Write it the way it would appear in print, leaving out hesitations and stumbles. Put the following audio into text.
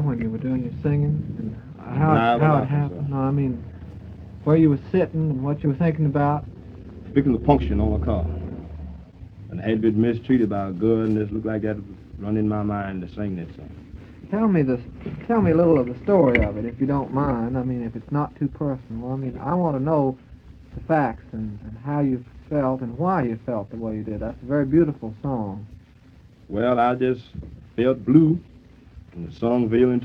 when you were doing your singing and When I was how it laughing, happened? sir. No, I mean where you were sitting and what you were thinking about. Speaking of function on a car. And I had been mistreated by a girl, and this looked like that was running my mind to sing that song. Tell me this. Tell me a little of the story of it, if you don't mind. I mean, if it's not too personal. I mean, I want to know the facts and how you felt and why you felt the way you did. That's a very beautiful song. Well, I just felt blue, and the song veiled into